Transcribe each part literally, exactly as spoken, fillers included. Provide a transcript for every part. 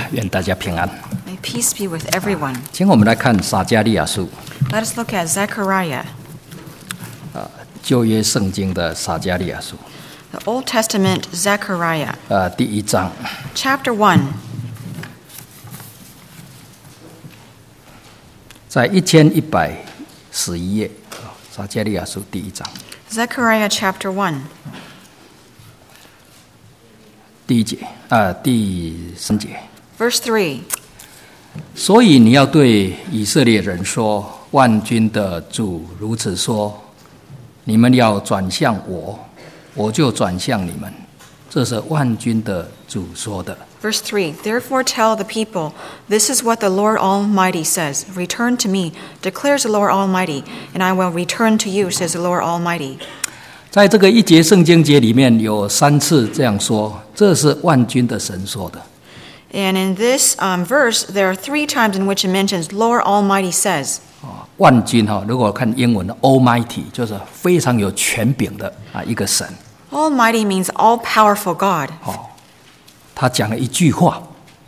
愿大家平安。 May peace be with everyone. 请我们来看撒迦利亚书， Let us look at Zechariah, 旧约圣经的撒迦利亚书， the Old Testament Zechariah, 呃，第一章， chapter one, 在一千一百十一页，撒迦利亚书第一章 Zechariah chapter one, 第一节，呃，第三节。 verse three. 所以你要对以色列人说：万军的主如此说，你们要转向我，我就转向你们。这是万军的主说的。 Verse three, Therefore tell the people, this is what the Lord Almighty says. Return to me, declares the Lord Almighty, and I will return to you, says the Lord Almighty. 在这个一节圣经节里面有三次这样说，这是万军的神说的。 And in this um, verse, there are three times in which it mentions Lord Almighty says. 万军哈，如果看英文的 Almighty， 就是非常有权柄的啊一个神。 Almighty means all-powerful God. 哦，他讲了一句话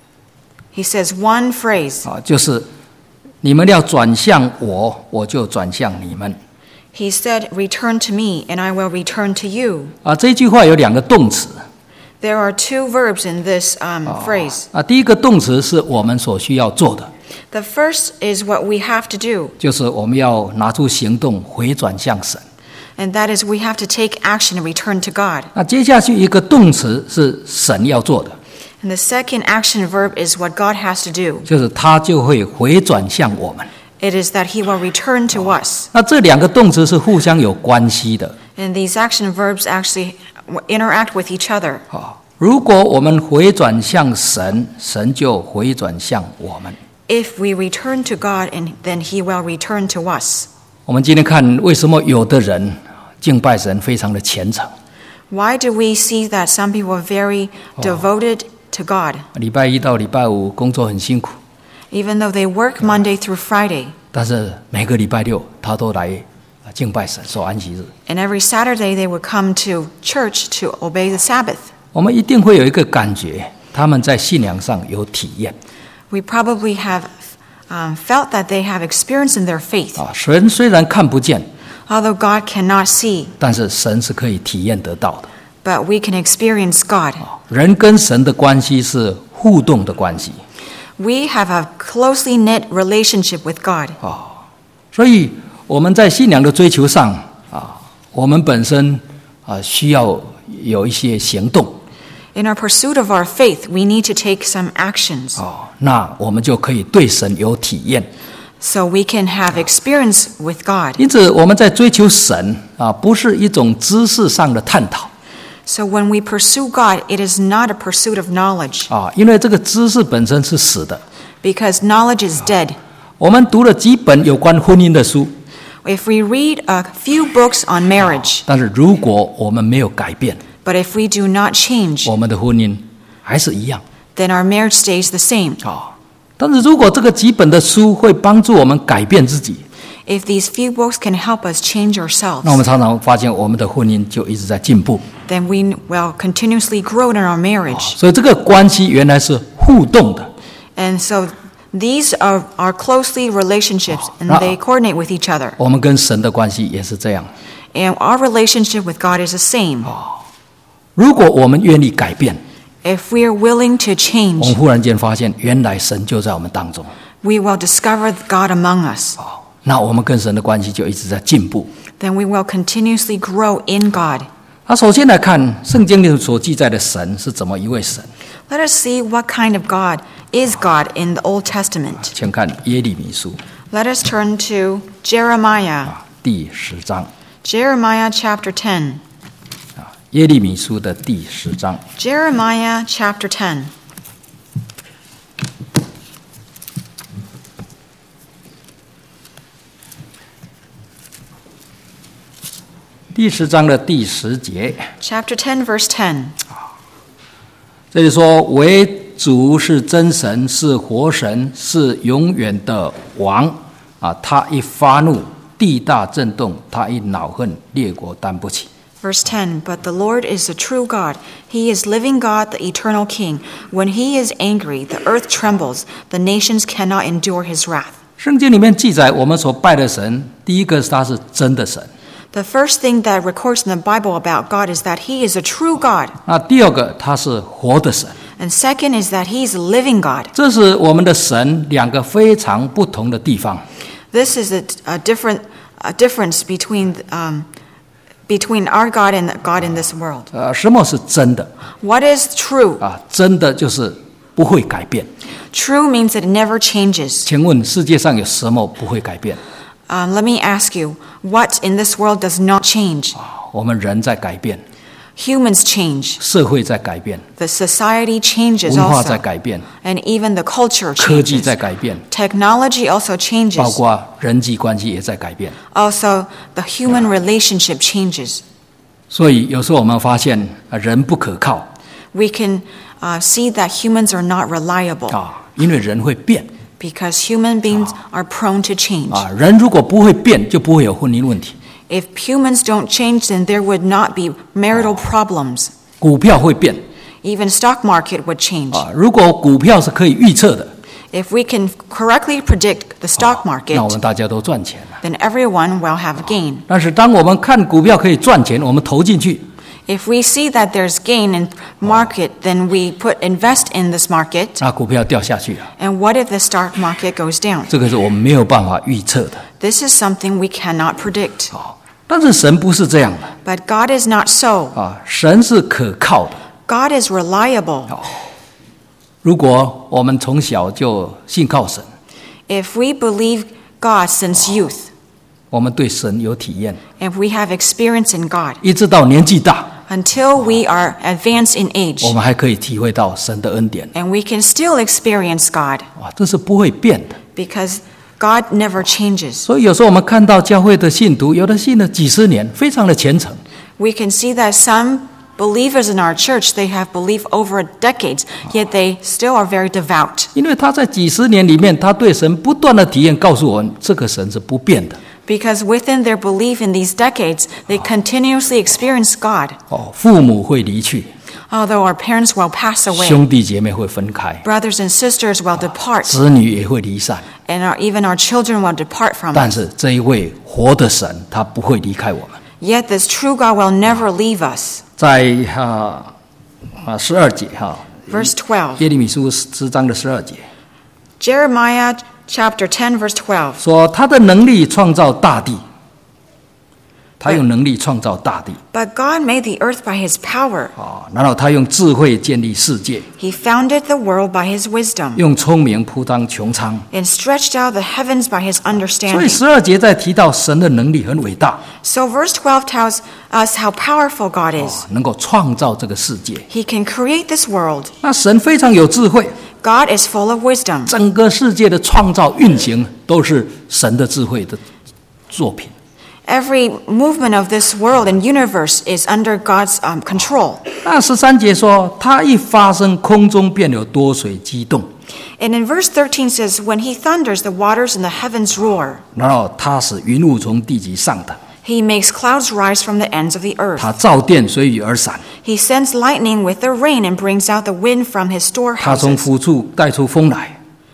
He says one phrase. 啊，就是你们要转向我，我就转向你们。 He said, Return to me, and I will return to you. 啊，这句话有两个动词。 There are two verbs in this um, phrase. 啊，第一个动词是我们所需要做的， The first is what we have to do, 就是我们要拿出行动回转向神。 and that is we have to take action and return to God. 那接下去一个动词是神要做的， And the second action verb is what God has to do. 就是他就会回转向我们。 It is that He will return to us. 那这两个动词是互相有关系的。 And these action verbs actually interact with each other. 啊，如果我们回转向神，神就回转向我们。 If we return to God, and then He will return to us. 我们今天看为什么有的人敬拜神非常的虔诚， Why do we see that some people are very devoted to God, 礼拜一到礼拜五工作很辛苦， even though they work Monday through Friday, 但是每个礼拜六他都来敬拜神，守安息日。 and every Saturday they would come to church to obey the Sabbath? 我们一定会有一个感觉，他们在信仰上有体验 We probably have um, felt that they have experience in their faith. 啊。神虽然看不见， Although God cannot see, 但是神是可以体验得到的。 but we can experience God. 人跟神的关系是互动的关系 We have a closely knit relationship with God. 啊，所以我们在信仰的追求上啊，我们本身啊需要有一些行动 In our pursuit of our faith, we need to take some actions 啊，那我们就可以对神有体验。 so we can have experience with God. 因此，我们在追求神啊，不是一种知识上的探讨 So when we pursue God, it is not a pursuit of knowledge, 啊，因为这个知识本身是死的。 because knowledge is dead. 我们读了几本有关婚姻的书， If we read a few books on marriage, 但是如果我们没有改变， but if we do not change, 我们的婚姻还是一样 then our marriage stays the same. 啊。但是如果这个几本的书会帮助我们改变自己， If these few books can help us change ourselves, 那我们常常发现我们的婚姻就一直在进步。 then we will continuously grow in our marriage. 所以这个关系原来是互动的。 And so these are, are closely relationships, and Now- they coordinate with each other. 我们跟神的关系也是这样。 And our relationship with God is the same. 如果我们愿意改变， If we are willing to 我们 change, 忽然间发现原来神就在我们当中， we will discover God among us. 那我们跟神的关系就一直在进步。 Then we will continuously grow in God. 那首先来看圣经里所记载的神是怎么一位神， Let us see what kind of God is God in the Old Testament. 请看耶利米书 Let us turn to Jeremiah. 第十章， Jeremiah chapter ten. 耶利米书的第十章。 Jeremiah chapter ten. 第十章的第十节， Chapter ten, verse ten. 这里说：“唯主是真神，是活神，是永远的王啊！他一发怒，地大震动；他一恼恨，列国担不起。” Verse ten, But the Lord is the true God. He is living God, the eternal King. When he is angry, the earth trembles. The nations cannot endure his wrath. 圣经里面记载，我们所拜的神，第一个是他是真的神。 The first thing that records in the Bible about God is that he is a true God. 那第二个，他是活的神。 And second is that he is a living God. 这是我们的神两个非常不同的地方。 This is a, a different a difference between um, between our God and God in this world. 呃，什么是真的？ What is true? 啊，真的就是不会改变。 True means that it never changes. 请问世界上有什么不会改变？ Um, let me ask you, what in this world does not change? 啊，我们人在改变， Humans change. 社会在改变， The society changes 文化在 also. 改变， And even the culture 科技 changes. 在改变， Technology also 包 changes. 括人际关系也在改变。 Also, the human relationship changes. 所以有时候我们发现，啊，人不可靠 We can uh, see that humans are not reliable 啊，因为人会变 because human beings are prone to change. 啊。人如果不会变，就不会有婚姻问题。 If humans don't change, then there would not be marital problems. 股票会变 Even stock market would change. 啊。如果股票是可以预测的， If we can correctly predict the stock 那 market, 我们大家都赚钱了。 then everyone will have gain. 但是当我们看股票可以赚钱，我们投进去， If we see that there's gain in market, then we put invest in this market. 那股票掉下去了。 And what if the stock market goes down? 这个是我们没有办法预测的。 This is something we cannot predict. 但是神不是这样的 But God is not so. 啊，神是可靠的。 God is reliable. 如果我们从小就信靠神， If we believe God since youth, 我们对神有体验， if we have experience in God, 一直到年纪大， until we are advanced in age, 我们还可以体会到神的恩典。 and we can still experience God 哇，这是不会变的。 because God never changes. 所以有时候我们看到教会的信徒，有的信了几十年，非常的虔诚， We can see that some believers in our church, they have believed over decades, yet they still are very devout. 因为他在几十年里面，他对神不断的体验，告诉我们这个神是不变的。 Because within their belief in these decades, they continuously experience God. 哦，父母会离去， Although our parents will pass away, 兄弟姐妹会分开， brothers and sisters will depart, 子女也会离散， and our, even our children will depart from 但 us. 是这一位活的神，他不会离开我们。 Yet this true God will never leave us. 在啊啊十二节哈， Verse twelve. 耶利米书十章的十二节 Jeremiah chapter ten, verse twelve. 说，他的能力创造大地，他用能力创造大地 But God made the earth by his power. 啊，然后他用智慧建立世界， He founded the world by his wisdom, 用聪明铺张穹苍。 and stretched out the heavens by his 所以 understanding. 十二节在提到神的能力很伟大， So verse twelve tells us how powerful God is. 啊能够创造这个世界。 He can create this world. 那神非常有智慧， God is full of wisdom. 整个世界的创造运行都是神的智慧的作品。 Every movement of this world and universe is under God's um, control. 那十三节说，他一发声，空中便有多水激动， And in verse thirteen says, When he thunders, the waters in the heavens roar. 然后他使云雾从地极上腾， He makes clouds rise from the ends of the earth. 他造电随雨而闪， He sends lightning with the rain and brings out the wind from his 他从 storehouses. 府处带出风来。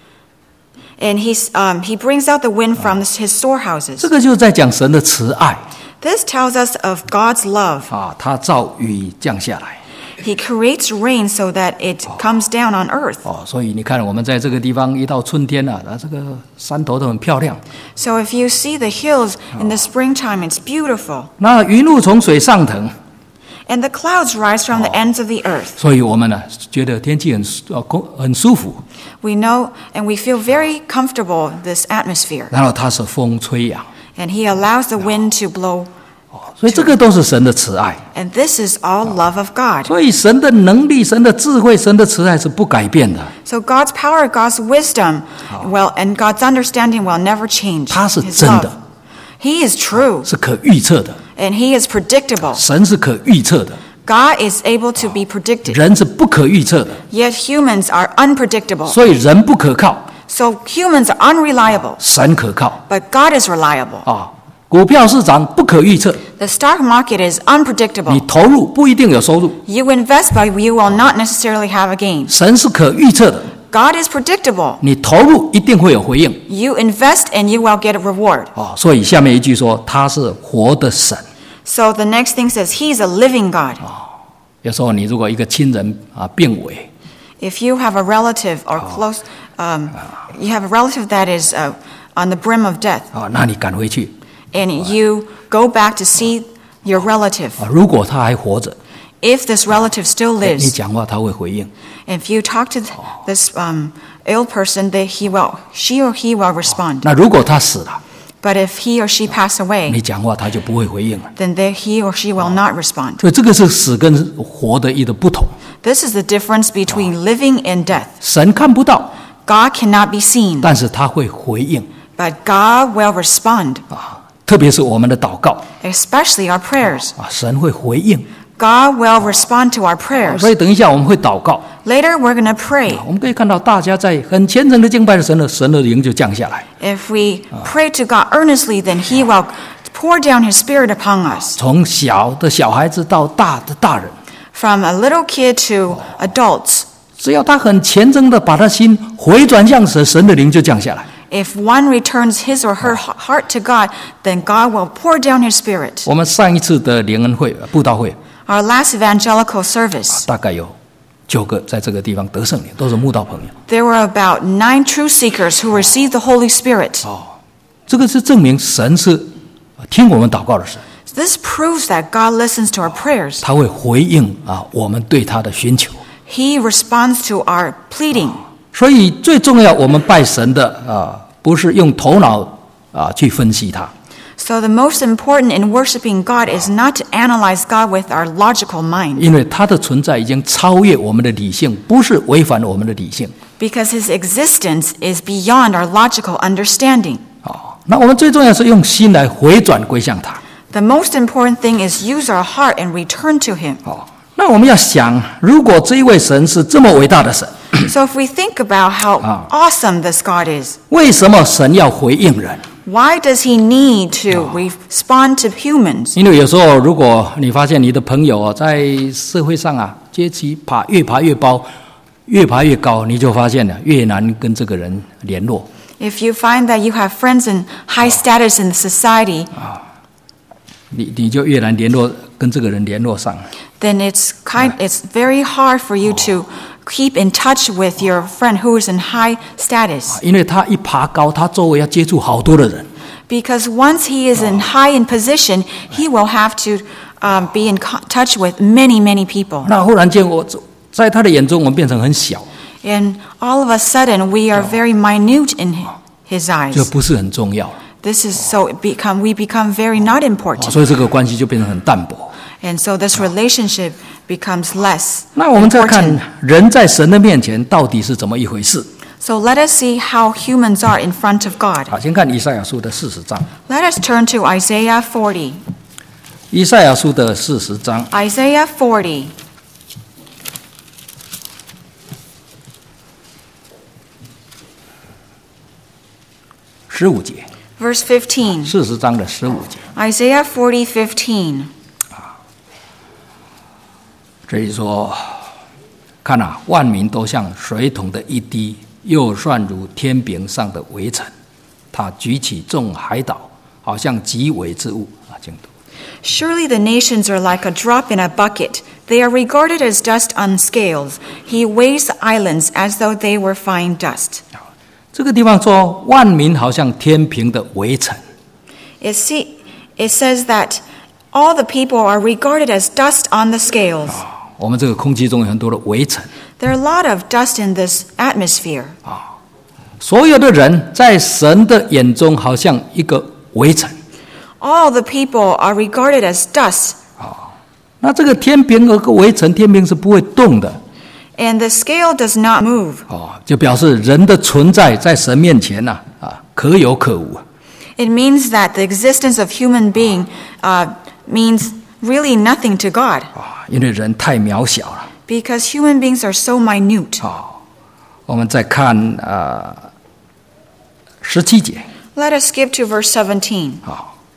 And he's, um, he brings out the wind from his storehouses. 这个就在讲神的慈爱 This tells us of God's love. 啊，他造雨降下来 He creates rain so that it comes down on earth. 哦，所以你看我们在这个地方，一到春天啊，啊这个山头都很漂亮。 So if you see the hills in the springtime, it's beautiful. 那云雾从水上腾， And the clouds rise from the ends of the earth. 所以我们呢觉得天气很呃空很舒服。 We know and we feel very comfortable in this atmosphere. 然后它是风吹扬， And he allows the wind to blow. 所以这个都是神的慈爱。 And this is all love of God. 所以神的能力、神的智慧、神的慈爱是不改变的。 So God's power, God's wisdom, well, and God's understanding will never change. 他是 His 真的。 love. He is true, 是可预测的， and he is predictable. 神是可预测的， God is able to be predicted. 人是不可预测的， Yet humans are unpredictable. 所以人不可靠， So humans are unreliable, 神可靠 but God is reliable. 啊。 股票市场不可预测， The stock market is 你 unpredictable. 投入不一定有收入。 You invest, but you will not necessarily have a gain. 神是可预测的， God is predictable. 你投入一定会有回应。 You invest and you will get a reward. 哦，所以下面一句说他是活的神。 So the next thing says He's a living God. 有时候你如果一个亲人啊病危， If you have a relative or close, um, you have a relative that is uh, on the brim of death, 啊，那你赶回去 and you go back to see your relative. 啊，如果他还活着， If this relative still 你 lives, 讲话他会回应。 if you talk to th- this um, ill person, that he will, she or he will respond. 那如果他死了， But if he or she pass 你 away, 讲话他就不会回应了。 then they, he or she will not respond. 所以这个是死跟活的一个不同。 This is the difference between living and death. 神看不到， God cannot be seen, 但是他会回应 but God will respond, 啊，特别是我们的祷告 especially our prayers. 啊，神会回应。 God will respond to our prayers. 所以等一下我们会祷告， Later, we're going to pray. 我们可以看到大家在很虔诚的敬拜的神的神的灵就降下来， If we pray to God earnestly, then He will pour down His Spirit upon us. 从小的小孩子到大的大人， From a little kid to adults, 只要他很虔诚的把他心回转向神，神的灵就降下来。 if one returns his or her heart to God, then God will pour down His Spirit. 我们上一次的联恩会布道会， Our last evangelical service, 大概有九个在这个地方得圣灵，都是慕道朋友。 there were about nine truth seekers who received the Holy Spirit. 哦，这个是证明神是听我们祷告的神， This proves that God listens to our prayers. 他会回应啊我们对他的寻求。 He responds to our pleading. 所以最重要，我们拜神的啊，不是用头脑啊去分析它， So the most important in worshiping God is not to analyze God with our logical mind, 因为他的存在已经超越我们的理性，不是违反我们的理性。 because His existence is beyond our logical understanding. 哦，那我们最重要是用心来回转归向他。 The most important thing is use our heart and return to Him. 哦，那我们要想，如果这一位神是这么伟大的神， So if we think about how awesome this God is, 为什么神要回应人？ why does He need to respond to humans? 因为有时候，如果你发现你的朋友啊，在社会上啊，阶级爬越爬越高，越爬越高，你就发现了越难跟这个人联络。 If you find that you have friends in high status in society, 你你就越难联络，跟这个人联络上。 then it's kind it's very hard for you to keep in touch with your friend who is in high status, 因为他一爬高，他周围要接触好多的人， because once he is in high in position, he will have to um, be in co- touch with many many people, 那忽然间我在他的眼中，我们变成很小， and all of a sudden we are very minute in his 就 eyes. 不是很重要， This is so it become we become very not important, 所以这个关系就变成很淡薄。 and so this relationship becomes less 那我们再 important. 看人在神的面前到底是怎么一回事。 So let us see how humans are in front of God. 好，先看以赛亚书的四十章。 Let us turn to Isaiah forty. 以赛亚书的四十章 Isaiah forty, 十五节， verse fifteen. 四十章的十五节， Isaiah forty, fifteen. 这里说：看啊，万民都像水桶的一滴，又算如天平上的微尘。他举起众海岛，好像极微之物啊，这样读。 Surely the nations are like a drop in a bucket. They are regarded as dust on scales. He weighs the islands as though they were fine dust. 这个地方说，万民好像天平的微尘。 It, see, it says that all the people are regarded as dust on the scales. 我们这个空气中有很多的微尘， There are a lot of dust in this atmosphere. 所有的人在神的眼中好像一个微尘。 All the people are regarded as dust, 那这个天平和个微尘，天平是不会动的 and the scale does not move. 哦，就表示人的存在在神面前呐 啊, 啊，可有可无。 It means that the existence of human being uh, means really nothing to God, 啊，因为人太渺小了。 because human beings are so minute. 好，我们再看呃十七节。 Let us skip to verse seventeen. 好，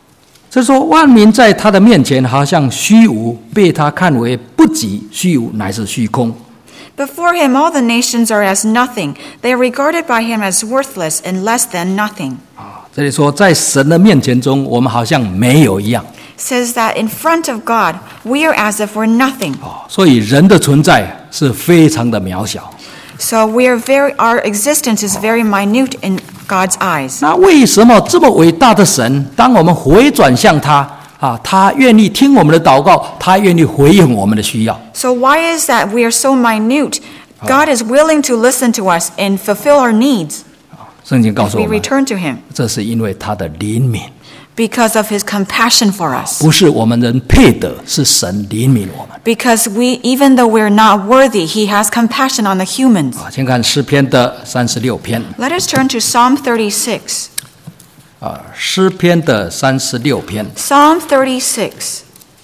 所以说万民在他的面前好像虚无，被他看为不及虚无，乃是虚空。 Before him all the nations are as nothing. They are regarded by him as worthless and less than nothing. 这里说在神的面前中，我们好像没有一样。 Says that in front of God, we are as if we're nothing. 所以人的存在是非常的渺小。 So we are very, our existence is very minute in God's eyes. 那为什么这么伟大的神，当我们回转向他啊，他愿意听我们的祷告，他愿意回应我们的需要。 So why is that we are so minute? God is willing to listen to us and fulfill our needs. 圣经告诉 We 我们， return to him 这是因为他的怜悯， because of his compassion for us. 不是我们人配得，是神怜悯我们。 Because we, even though we're not worthy, he has compassion on the humans. 啊，先看诗篇的三十六篇。 Let us turn to Psalm thirty-six. 啊，诗篇的三十六篇 Psalm thirty-six,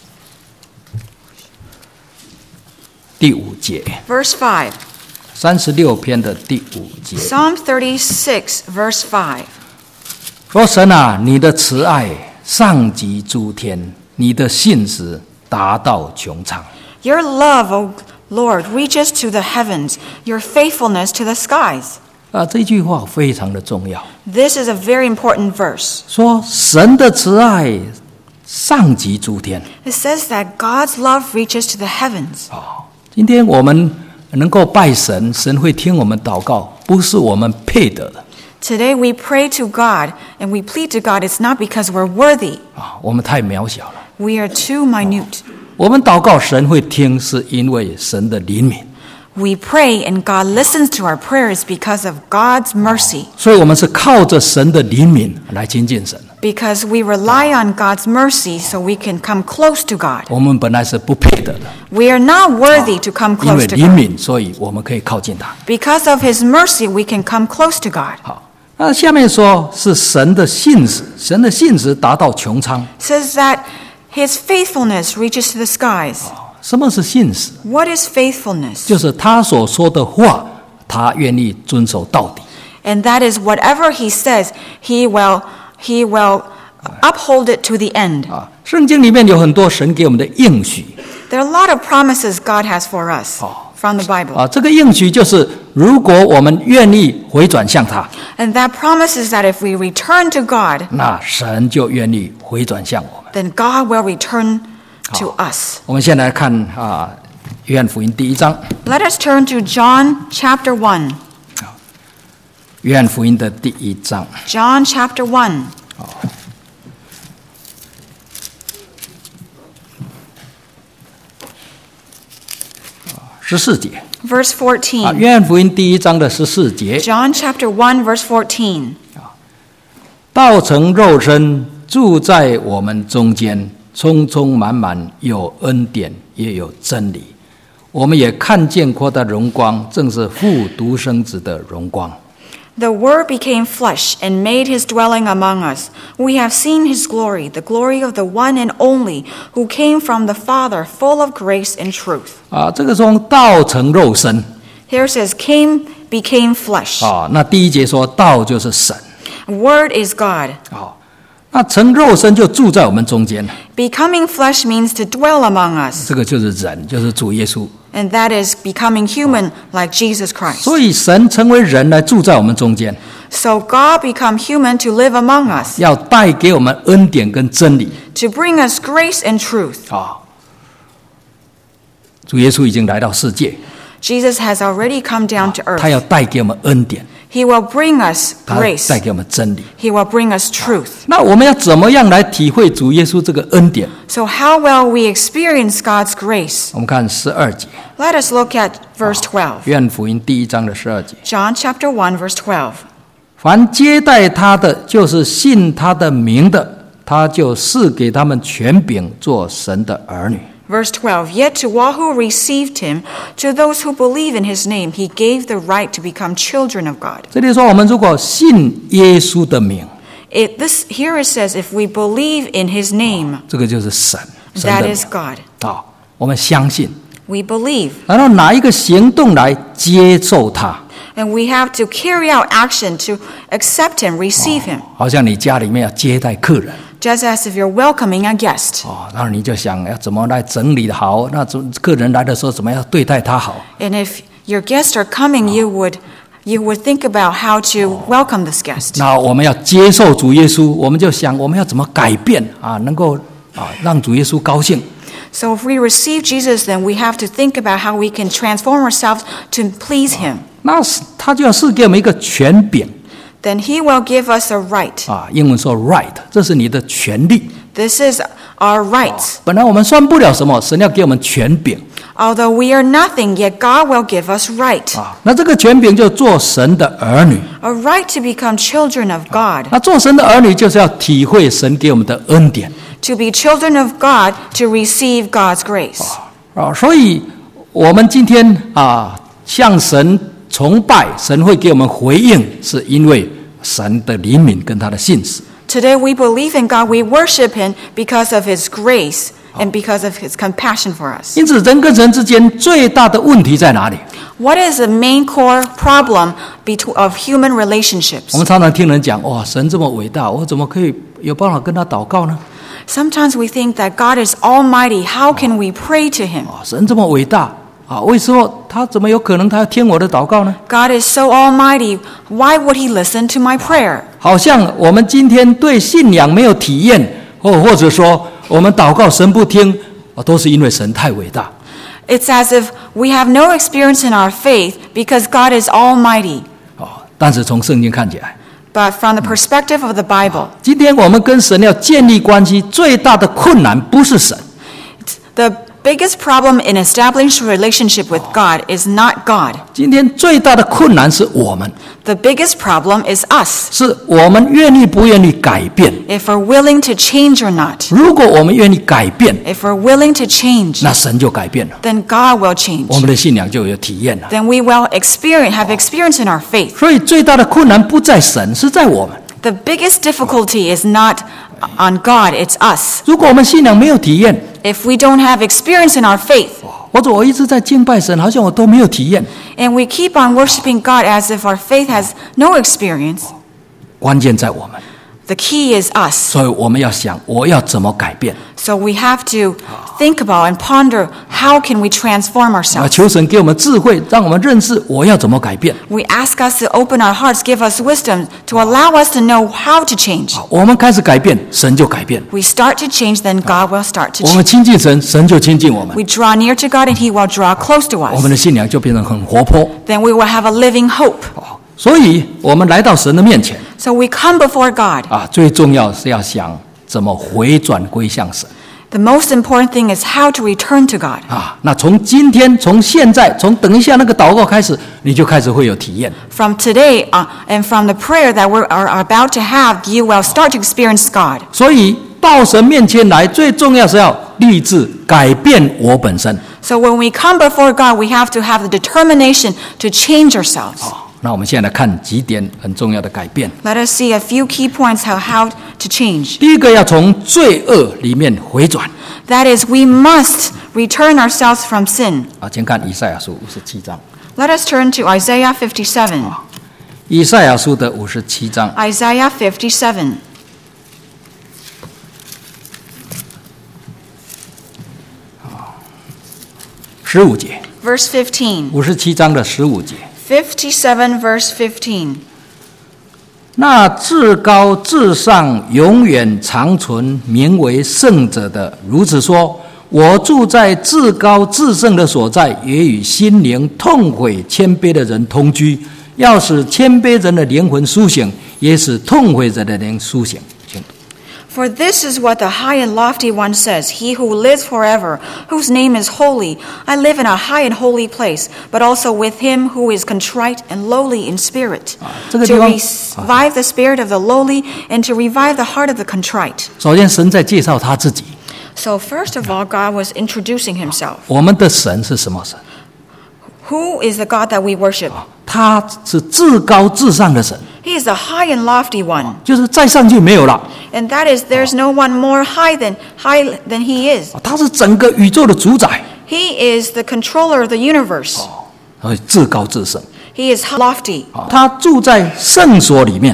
第五节， verse five. 三十六篇的第五节 Psalm thirty-six, verse five. 说：“神啊，你的慈爱上及诸天，你的信实达到穹苍。” Your love, O Lord, reaches to the heavens, your faithfulness to the skies. 啊，这句话非常的重要。 This is a very important verse. 说神的慈爱上及诸天。 It says that God's love reaches to the heavens. 今天我们能够拜神，神会听我们祷告，不是我们配得的。 Today we pray to God and we plead to God. It's not because we're worthy. 啊，我们太渺小了。 We are too minute. 我们祷告神会听，是因为神的怜悯。 We pray and God listens to our prayers because of God's mercy. 所以我们是靠着神的怜悯来亲近神。 Because we rely on God's mercy so we can come close to God. 我们本来是不配得的， We are not worthy to come 因为 close to 怜 God. 悯，所以我们可以靠近他。 Because of his mercy, we can come close to God. 好，那下面说是神的信实，神的信实达到穹苍。 Says that his faithfulness reaches to the skies. 什么是信实？ What is faithfulness? 就是他所说的话，他愿意遵守到底。 And that is whatever he says, he will, he will uphold it to the end. 啊，圣经里面有很多神给我们的应许 There are a lot of promises God has for us from the Bible. 啊，这个应许就是如果我们愿意回转向他， And that promise is that if we return to God, 那神就愿意回转向我们。 then God will return to us. 我们先来看啊，约翰福音第一章， Let us turn to John chapter one. 约翰福音的第一章 John chapter one. 十四节 Verse 啊， fourteen. 约翰福音第一章的十四节， John chapter one, verse fourteen. 道成肉身住在我们中间，充充满满，有恩典也有真理。我们也看见过他的荣光，正是父独生子的荣光。 The Word became flesh and made his dwelling among us. We have seen his glory, the glory of the one and only, who came from the Father, full of grace and truth. 啊，这个说道成肉身 Here it says, came, became flesh. 啊，那第一节说道就是神 Word is God. 啊，那成肉身就住在我们中间， Becoming flesh means to dwell among us. 这个就是人，就是主耶稣。 And that is becoming human like Jesus Christ. 所以神成为人来住在我们中间， So God become human to live among us, 要带给我们恩典跟真理 to bring us grace and truth. 啊。主耶稣已经来到世界， Jesus has already come down to 他要 earth. 带给我们恩典， He will bring us 他 grace. 带给我们真理。 He will bring us truth. 那我们要怎么样来体会主耶稣这个恩典？ So how will we experience God's grace? 我们看十二节， Let us look at verse twelve. 约翰福音第一章的十二节。 John chapter one, verse twelve. 凡接待他的，就是信他的名的，他就赐给他们权柄，做神的儿女。 Verse twelve. Yet to all who received him, to those who believe in his name, he gave the right to become children of God. 这里说，我们如果信耶稣的名， It, this, here it says, if we believe in his name, 这个就是神，神 that 的名 is God. 啊，我们相信， We believe. 然后拿一个行动来接受他， And we have to carry out action to accept him, receive him. 好像你家里面要接待客人， just as if you're welcoming a guest. 哦，然后你就想要怎么来整理好，那怎客人来的时候怎么样对待他好。 And if your guests are coming, you would you would think about how to welcome this guest. 那我们要接受主耶稣，我们就想我们要怎么改变啊，能够啊让主耶稣高兴。 So if we receive Jesus, then we have to think about how we can transform ourselves to please him. 那他就要赐给我们一个权柄。 Then he will give us a right. 啊，英文说 right， 这是你的权利。 This is our rights. 本来我们算不了什么，神要给我们权柄。 Although we are nothing, yet God will give us right. 啊，那这个权柄就做神的儿女。 A right to become children of God. 那做神的儿女就是要体会神给我们的恩典。 To be children of God, to receive God's grace. 啊，所以我们今天啊向神崇拜，神会给我们回应，是因为神的怜悯跟他的信实。 Today we believe in God, we worship him because of his grace and because of his compassion for us. 因此，人跟神之间最大的问题在哪里？ What is the main core problem between, of human relationships? 我们常常听人讲，哇，神这么伟大，我怎么可以有办法跟他祷告呢？ Sometimes we think that God is almighty. How can we pray to him? 啊，神这么伟大啊，为什么他怎么有可能他要听我的祷告呢？ God is so almighty. Why would he listen to my prayer? 好像我们今天对信仰没有体验，或或者说我们祷告神不听，啊，都是因为神太伟大。 It's as if we have no experience in our faith because God is almighty. 啊，但是从圣经看起来， But from the perspective of the Bible, 今天我们跟神要建立关系，最大的困难不是神， the biggest problem in establishing a relationship with God is not God. 今天最大的困难是我们， The biggest problem is us. 是我们愿意不愿意改变。 If we're willing to change or not. 如果我们愿意改变， If we're willing to change, 那神就改变了， then God will 我 change. 们的信仰就有体验了。 Then we will experience, have experience in our faith. 所以最大的困难不在神，是在我们。 The biggest difficulty is not on God, it's us. 如果我们信仰没有体验， If we don't have experience in our faith, 或者我一直在敬拜神，好像我都没有体验， and we keep on worshiping God as if our faith has no experience, 关键在我们。 the key is us. 所以我们要想，我要怎么改变？ So we have to think about and ponder, how can we transform 啊， ourselves? 求神给我们智慧，让我们认识我要怎么改变。 We ask us to open our hearts, give us wisdom, to allow us to know how to change. 我们开始改变，神就改变。 We start to change, then God will start to 我们 change. 亲近神，神就亲近我们， We draw near to God and he will draw close to 我们 us. 的信仰就变成很活泼。 Then we will have a living hope. 所以，我们来到神的面前 So we come before God. 啊，最重要是要想怎么回转归向神 The most important thing is how to return to God. 啊。那从今天、从现在、从等一下那个祷告开始，你就开始会有体验。 From today uh, and from the prayer that we are are about to have, you will start to experience God. 所以到神面前来，最重要是要立志改变我本身。 So when we come before God, we have to have the determination to change ourselves. 那我们现在来看几点很重要的改变。 Let us see a few key points how, how to change. 第一个，要从罪恶里面回转 That is, we must return ourselves from sin. 啊。先看以赛亚书五十七章， Let us turn to Isaiah fifty-seven. 以赛亚书的五十七章 Isaiah fifty-seven. 十五节， Verse fifteen. 五十七章的十五节。 fifty-seven verse fifteen. 那至高至上、永远长存、名为圣者的，如此说：我住在至高至圣的所在，也与心灵痛悔谦卑的人同居，要使谦卑人的灵魂苏醒，也使痛悔人的灵苏醒。请 For this is what the high and lofty one says, he who lives forever, whose name is holy. I live in a high and holy place, but also with him who is contrite and lowly in spirit, 这个 to 地方 revive the spirit of the lowly and to revive the heart of the contrite. 首先，神在介绍他自己。 So first of all, God was introducing himself. 我们的神是什么神？ Who is the God that we worship? 他是至高至上的神， He is the high and lofty one. 就是再上去没有了。 And that is, there's no one more high than, high than he is. 他是整个宇宙的主宰， He is the controller of the universe. 所以至高至圣。 He is lofty. 他住在圣所里面，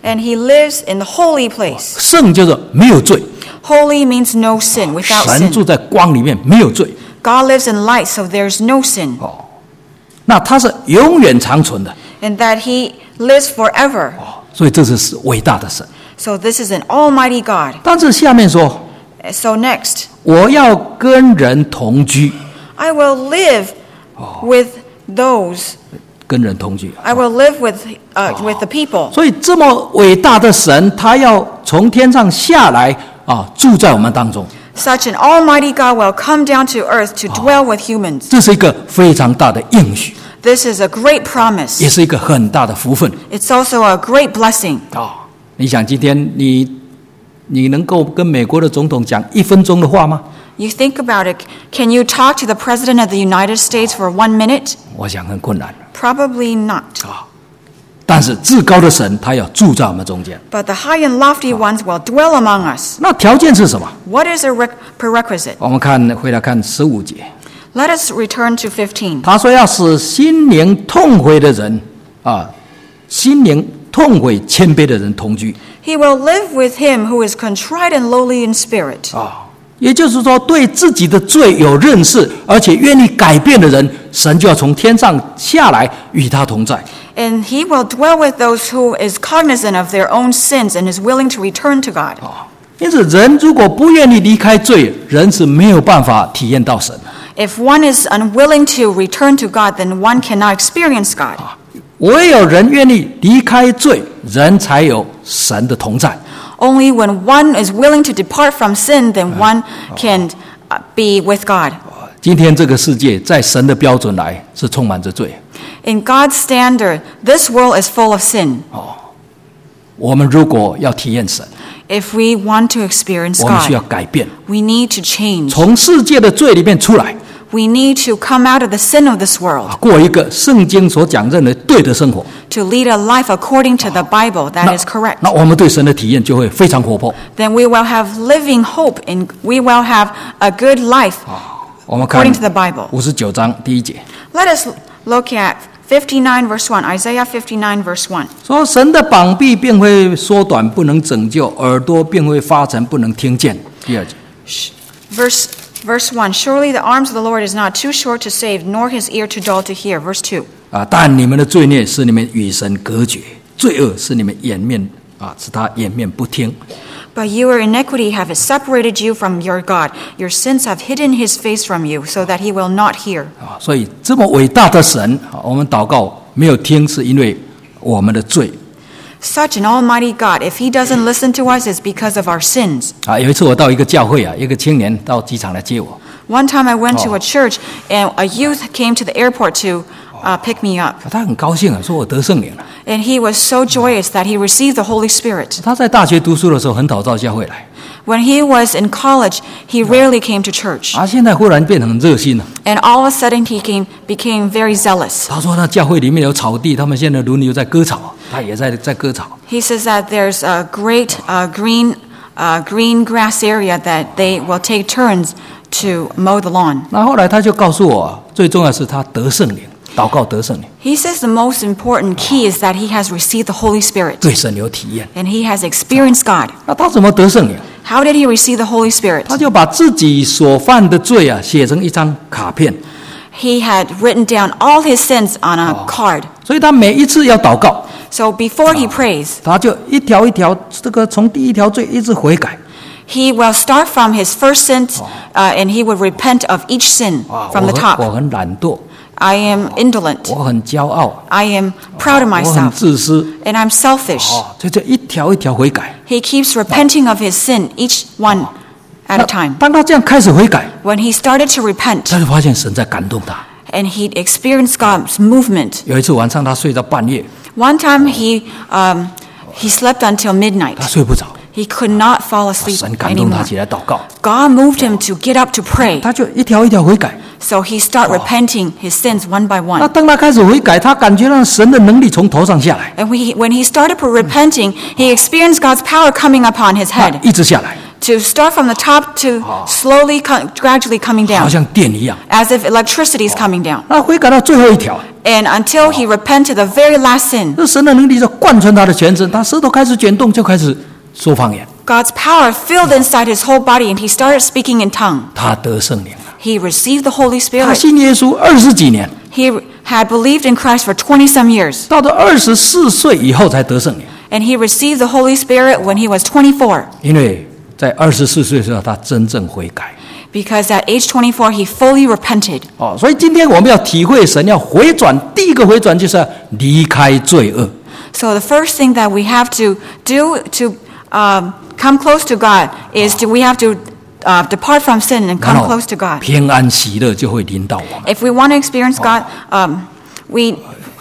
And he lives in the holy place. 圣就是没有罪， Holy means no sin, without 神住 sin. 在光里面，没有罪。 God lives in light, so there's no sin. 那他是永远长存的， And that he lives forever. 所以这是伟大的神。 So this is an almighty God. 但是下面说， So next, 我要跟人同居， I will live with those. 跟人同居。 I will live with uh, with the people. 所以这么伟大的神，他要从天上下来啊，住在我们当中， Such an almighty God will come down to earth to dwell with humans. 这是一个非常大的应许， This is a great 也 promise. 是一个很大的福分 It's also a great blessing. 啊！你想今天你你能够跟美国的总统讲一分钟的话吗？ You think about it. Can you talk to the President of the United States for one minute? 我想很困难 Probably not. 啊！但是至高的神，他要住在我们中间。 But the high and lofty ones will dwell among us. 那条件是什么？ What is a re- prerequisite? 我们看回来看十五节， Let us return to fifteen. 他说要使心灵痛悔的人啊，心灵痛悔谦卑的人同居 He will live with him who is contrite and lowly in spirit. 啊。也就是说，对自己的罪有认识，而且愿意改变的人，神就要从天上下来与他同在。 And he will dwell with those who is cognizant of their own sins and is willing to return to God. 因此，人如果不愿意离开罪，人是没有办法体验到神。 If one is unwilling to return to God, then one cannot experience God. 唯有人愿意离开罪，人才有神的同在。 Only when one is willing to depart from sin, then one can uh, be with God. 今天这个世界，在神的标准来是充满着罪。 In God's standard, this world is full of sin. 我们如果要体验神， If we want to experience 我们需要 God, 改变， we need to change. 从世界的罪里面出来， We need to come out of the sin of this world, 过一个圣经所讲认为对的生活。 to lead a life according to the Bible that is correct. 那我们对神的体验就会非常活泼。 Then we will have living hope and we will have a good life 我们看 according to the Bible. 五十九章第一节， Let us look at fifty-nine verse one, Isaiah fifty-nine verse one. 说神的膀臂便会缩短，不能拯救；耳朵便会发沉，不能听见。第二节， Verse verse one, surely the arms of the Lord is not too short to save, nor his ear too dull to hear. Verse two. 啊，但你们的罪孽使你们与神隔绝，罪恶使你们掩面啊，使他掩面不听。 But your iniquity have separated you from your God. Your sins have hidden his face from you, so that he will not hear. 啊，所以这么伟大的神，啊我们祷告没有听，是因为我们的罪。 Such an almighty God, if he doesn't listen to us, it's because of our sins. 啊，有一次我到一个教会啊，一个青年到机场来接我， One time I went to a church, and a youth came to the airport to uh, pick me up. 他很高兴啊，说我得圣灵了。 And he was so joyous that he received the Holy Spirit. 他在大学读书的时候很少到教会来， When he was in college, he rarely came to church. 啊，现在忽然变得很热心了。 And all of a sudden, he came, became very zealous. 他说，那教会里面有草地，他们现在轮流在割草，他也在在割草。 He says that there's a great uh, green, uh, green grass area that they will take turns to mow the lawn. 那后来他就告诉我，最重要是他得圣灵，祷告得圣灵， He says the most important key is that he has received the Holy Spirit. 对神有体验。 And he has experienced God. 那他怎么得圣灵？ How did he receive the Holy Spirit? 他就把自己所犯的罪啊写成一张卡片， He had written down all his sins on a card. 所以他每一次要祷告， So before he prays, 他就一条一条，这个从第一条罪一直悔改。 he will start from his first sin, uh, and he would repent of each sin 啊， from 我 the 很我 top. 很懒惰， I am indolent. 我很骄傲， I am proud of 我很 myself. 自私。 And I'm selfish. 哦，这就一条一条悔改。 He keeps repenting of his sin, each one at a 那 time. 当他这样开始悔改， When he started to repent, 他就发现神在感动他。 and he experienced God's movement. 有一次晚上他睡到半夜， One time he um, he slept until midnight. 他睡不着， He could not fall asleep 神感动他 anymore. 起来祷告， God moved him to get up to pray. 他就一条一条悔改。 So he started repenting his sins one by 那 one. 当他开始悔改，他感觉到神的能力从头上下来， And when he, when he started repenting, he experienced God's power coming upon his 他 head. 一直下来， To start from the top to slowly, co- gradually coming 好 down, 像电一样。 as if electricity is coming down. 那悔改到最后一条， And until he repented the very last sin, 这神的能力就贯穿他的全身，他舌头开始卷动，就开始说方言。 God's power filled inside his whole body, and he started speaking in tongue. 他得圣灵了。 He received the Holy 他 Spirit. 信耶稣二十几年， He had believed in Christ for twenty-some years, 到了二十四岁以后才得圣灵。 and he received the Holy Spirit when he was twenty-four. 因为在二十四岁的时候，他真正悔改。 Because at age twenty-four, he fully repented. 哦，所以今天我们要体会神要回转，第一个回转就是要离开罪恶。 So the first thing that we have to do to um, come close to God is to, we have to uh, depart from sin and 然 come 后 close to God. 平安喜乐就会临到我们。 If we want to experience God, um, we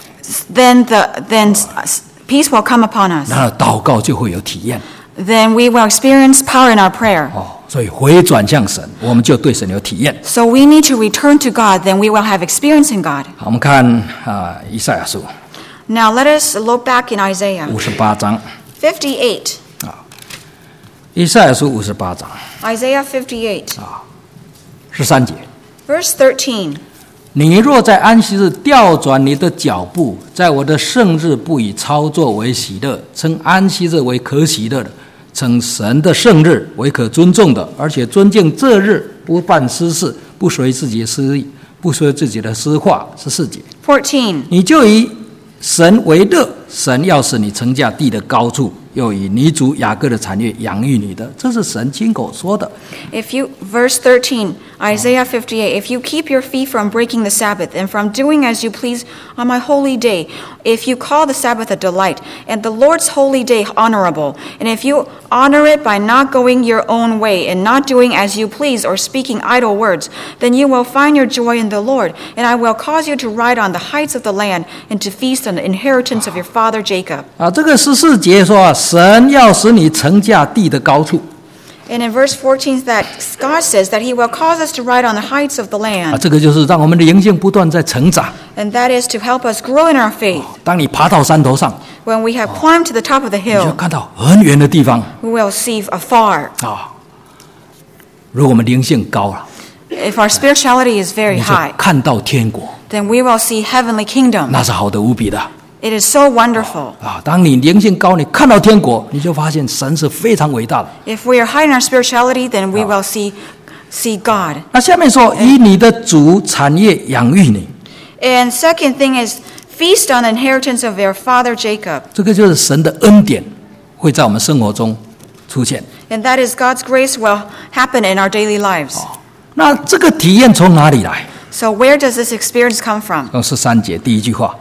then the then peace will come upon us. 然后祷告就会有体验。 Then we will experience power in our prayer. 哦，所以回转向神，我们就对神有体验。 So we need to return to God. Then we will have experience in God. 好，我们看啊、以赛亚书 Now let us look back in Isaiah 五十八章， fifty-eight. 以赛亚书五十八章 Isaiah fifty-eight, 十三节。 verse thirteen. 你若在安息日调转你的脚步，在我的圣日不以操作为喜乐，称安息日为可喜乐的，称神的圣日为可尊重的，而且尊敬这日，不办私事，不随自己的私意，不说自己的私话。十四节， fourteen. 你就以神为乐，神要使你乘驾地的高处，又以你主雅各的产业养育你的，这是神亲口说的。 If you, verse thirteen, Isaiah fifty-eight, if you keep your feet from breaking the Sabbath and from doing as you please on my holy day, if you call the Sabbath a delight and the Lord's holy day honorable, and if you honor it by not going your own way and not doing as you please or speaking idle words, then you will find your joy in the Lord, and I will cause you to ride on the heights of the land and to feast on the inheritance of your father Jacob. 啊，这个十四节说啊，神要使你乘驾地的高处。 And in verse fourteen, that God says that he will cause us to ride on the heights of the 啊， land, 这个就是让我们的灵性不断在成长。 and that is to help us grow in our faith. 当你爬到山头上， When we have climbed to the top of the 你就 hill, 看到很远的地方 we will see afar. 啊。如果我们灵性高了， If our spirituality is 你 very 就 high, 看到天国， then we will see heavenly kingdom. 那是好的无比的 It is so wonderful. 啊。当你灵性高，你看到天国，你就发现神是非常伟大的。 If we are high in our spirituality, then we will see see God. 那下面说，以你的主产业养育你， And second thing is feast on the inheritance of your father Jacob. 这个就是神的恩典会在我们生活中出现。 And that is God's grace will happen in our daily lives. 那这个体验从哪里来？ So where does this experience come from? 从十三节第一句话，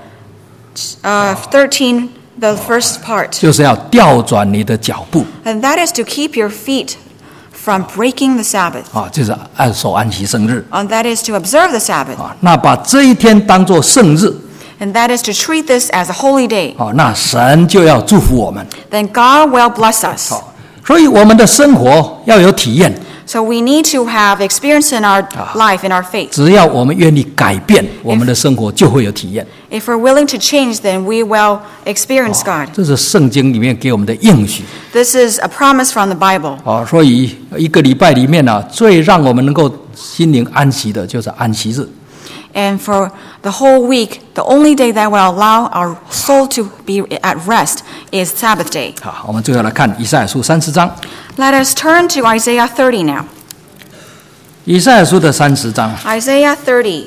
Uh, thirteen, the first part. 就是要调转你的脚步 And that is to keep your feet from breaking the Sabbath. 啊，就是按守安息生日 And that is to observe the Sabbath. 啊。那把这一天当作圣日 And that is to treat this as a holy day. 啊，那神就要祝福我们。 Then God will bless us. 好，所以我们的生活要有体验。 So we need to have experience in our life, in our faith. 只要我们愿意改变，我们的生活就会有体验。 If we're willing to change, then we will experience God. 这是圣经里面给我们的应许 This is a promise from the Bible. 啊。所以一个礼拜里面呢、啊，最让我们能够心灵安息的就是安息日。 And for the whole week, the only day that will allow our soul to be at rest is Sabbath day. 好，我们最后来看以赛亚书三十章。 Let us turn to Isaiah thirty now. 以赛亚书的三十章 Isaiah thirty.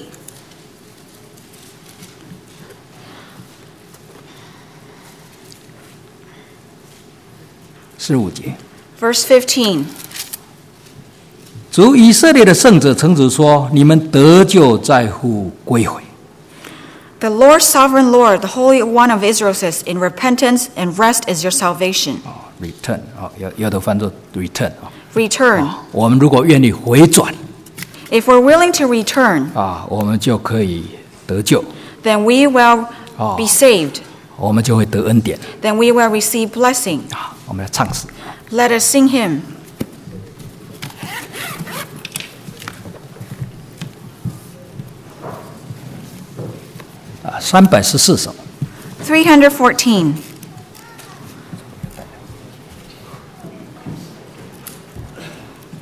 十五节， Verse fifteen. 主以色列的圣者曾子说：“你们得救在乎归回。 The Lord, sovereign Lord, the Holy One of Israel says, in repentance and rest is your salvation. 啊 ，return 啊，有有的翻作 return 啊。 Return. 我们如果愿意回转 If we're willing to return, 啊，我们就可以得救， then we will Oh. be saved. 我们就会得恩典 Then we will receive blessing. 啊。我们来唱诗。 Let us sing him. 啊，三百十四首。 three fourteen.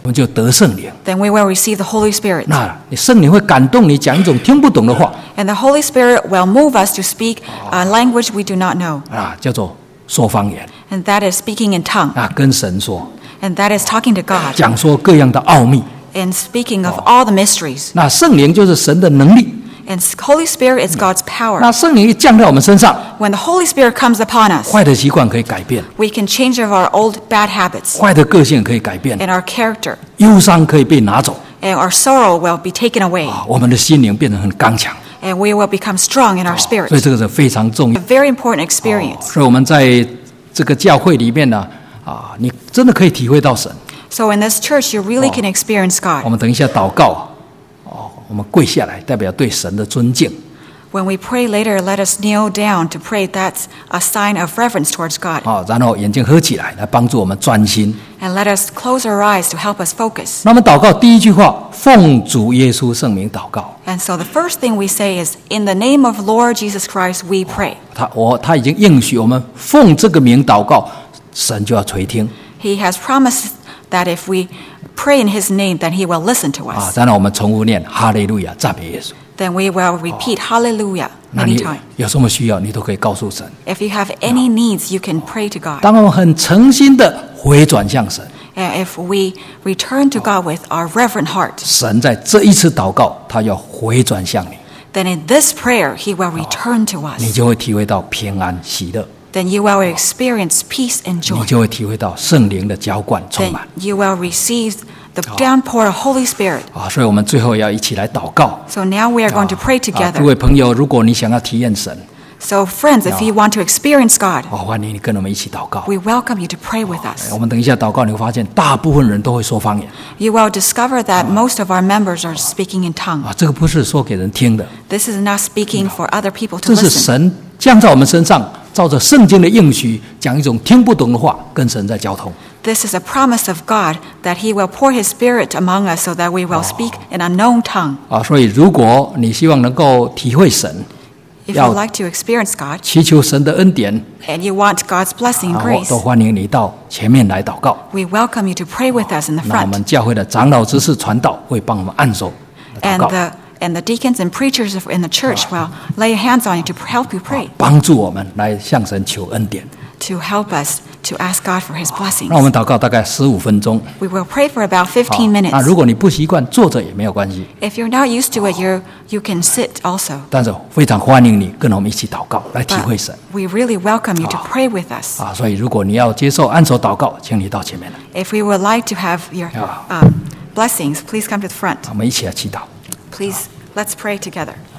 我们就得圣灵。 then we will receive the Holy Spirit. 那你圣灵会感动你讲一种听不懂的话 And the Holy Spirit will move us to speak a language we do not know. 啊，叫做说方言 And that is speaking in tongue. 啊，跟神说， And that is talking to God. 讲说各样的奥秘。 And speaking of all the mysteries. 那圣灵就是神的能力。 And Holy Spirit is God's power. 那圣灵一降在我们身上， When the Holy Spirit comes upon us, 坏的习惯可以改变， we can change our old bad habits 坏的个性可以改变， and our character. 忧伤可以被拿走， And our sorrow will be taken away. 啊，我们的心灵变得很刚强。 And we will become strong in our 所以 spirit. 这个是非常重要 A。very important experience. 所以我们在这个教会里面呢，啊，你真的可以体会到神。 So in this church, you really can experience 我 God. 们等一下祷告，哦，我们跪下来，代表对神的尊敬。 When we pray later, let us kneel down to pray. That's a sign of reverence towards God. 啊，然后眼睛合起来，来帮助我们专心。 And let us close our eyes to help us focus. 那么祷告第一句话，奉主耶稣圣名祷告。 And so the first thing we say is, in the name of Lord Jesus Christ, we pray. 他我他已经应许我们奉这个名祷告，神就要垂听 He has promised that if we pray in His name, then He will listen to 啊。 us. 当然我们重复念哈利路亚，赞美耶稣。 Then we will repeat Hallelujah 那 many 你 times. 有什么需要，你都可以告诉神。 If you have any needs, you can pray to God. 当我们很诚心的回转向神， And if we return to God with our reverent heart, 神在这一次祷告，他要回转向你， then in this prayer, He will return to 你 us. 就会体会到平安喜乐， Then you will experience peace and 你 joy. 就会体会到圣灵的浇灌充 Then 满 you will receive the downpour of Holy Spirit. 啊！所以我们最后要一起来祷告。 So now we are going to pray 啊，各位 together. 朋友，如果你想要体验神， So friends, if you want to experience God, 哦，欢迎你跟我们一起祷告。 we welcome you to pray with 我 us. 们等一下祷告，你会发现大部分人都会说方言 You will discover that most of our members are speaking in tongue. 啊，这个不是说给人听的， This is not speaking for other people to 这是 listen. 神降在我们身上，照着圣经的应许，讲一种听不懂的话，跟神在交通。 This is a promise of God that He will pour His Spirit among us so that we will speak an unknown tongue. 啊，所以如果你希望能够体会神， If Yeah. you like to experience God 祈求神的恩典， and you want God's blessing and 啊，我 grace, 都欢迎你到前面来祷告。 we welcome you to pray with us in the 那我 front. 们教会的长老、执事、传道会帮我们按手祷 And 告， the and the deacons and preachers in the church will lay hands on you to help you pray, 帮助我们来向神求恩典。 to help us to ask God for His 那我 blessings. 们祷告大概十五分钟。 We will pray for about 好 fifteen 那 minutes. 如果你不习惯坐着也没有关系， If you're not used to it, you you can sit also. 但是非常欢迎你跟我们一起祷告，来体 But 会神 we really welcome you to pray with us. 啊！所以如果你要接受按手祷告，请你到前面来， If we would like to have your Yeah. um, blessings, please come to the front. 我们一起来祈祷。 Please, let's pray together.